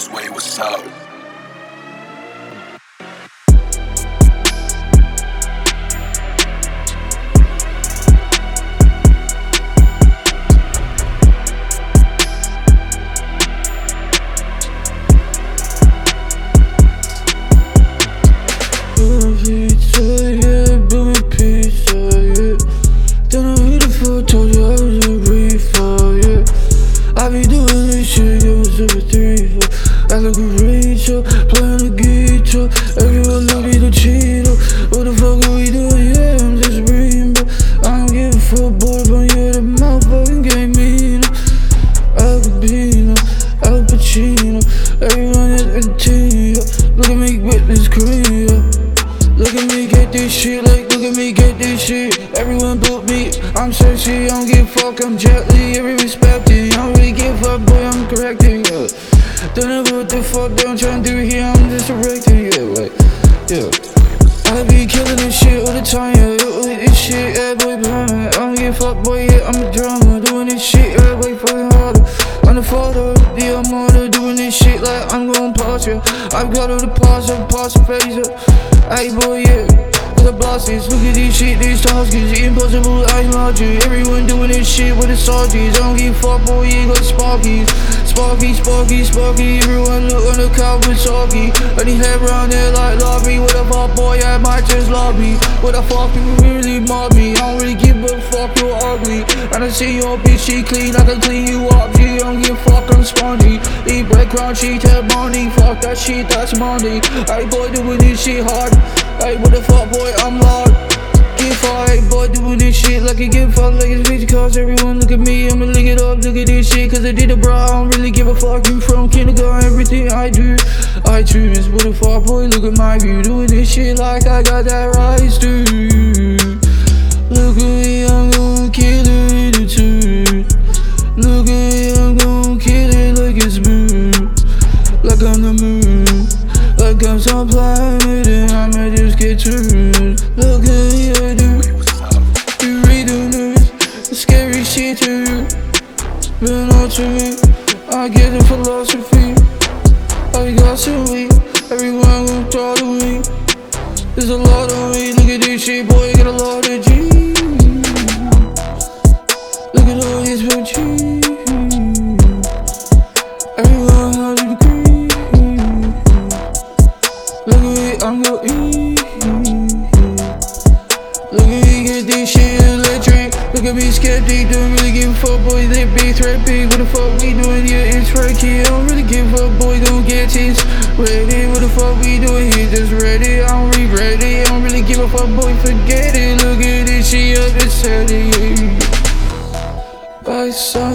Way, what's up? Pizza, yeah, bring me pizza, yeah. Don't know who the fuck told you I was a reefer, yeah. I be doing this shit, yeah, was over 3-4. I look a Rachel, playing the guitar. Everyone look at the Cheeto. What the fuck are we doing? Yeah, I'm just breathing, but I don't give a fuck, boy, but yeah, the motherfucking game mean. Al Capino, Al Pacino, everyone is a team, yeah. Look at me with this cream, yeah. Look at me get this shit, like look at me get this shit. Everyone book me, I'm sexy, I don't give a fuck, I'm Jet Li, every respected. I don't really give a fuck, boy, I'm correcting, yeah. Don't know what the fuck they I'm trying to do here, I'm just directing, yeah, like, yeah. I be killing this shit all the time, yeah, this shit, yeah, boy, I don't give a fuck, boy, yeah, I'm a drummer, doing this shit, yeah, boy, fucking harder. I'm the father, the armada, doing this shit like I'm gon' pass, yeah. I've got all the pass up, pass the phaser. Hey boy, yeah, the bosses, look at this shit, these targets, impossible, I'm larger. Everyone doing this shit with the soldiers. I don't give a fuck, boy, you got sparkies. Sparky, sparky, sparky, everyone look on the couch with soggy. And he head round there like lobby. What the fuck, boy, I might just lobby. What the fuck, you really mob me? I don't really give a fuck, you're ugly. And I see your bitch, she clean, I can clean you up. She don't give a fuck, I'm spongy. Eat bread crunchy, tell money, fuck that shit, that's money. Hey boy, doing this shit hard. Hey, what the fuck, boy, I'm loud. Give fuck, hey boy, doing this shit like a give fuck, like it's bitch. Cause everyone look at me, I'ma lick it up, look at this shit. Cause I did it, bro, I don't really give a fuck. You from kindergarten, everything I do, I choose. What the fuck, boy, look at my view. Doing this shit like I got that rights to. Look at me, I'm gon' kill it with a tune. Look at me, I'm gon' kill it like it's moon. Like I'm the moon, like I'm some planet and I'ma just get tuned. Look at me, I do. You read the news, the scary shit too. But not to me, I get the philosophy. I got some weed, everyone gon' talk to me. There's a lot of me, look at this shit, boy, got a lot of G. Look at all these big G. Everyone has a degree. Look at me, I'm gon' eat. Look at me, get this shit electric. Look at me, skeptic, don't really give a fuck, boy, they big, threat big. What the fuck we doing here, it's right here. I don't really give a fuck, boy, don't get this ready. What the fuck we doing here, just ready. I don't regret it, I don't really give a fuck, boy, forget it. Look at this shit, up, it's heading. I saw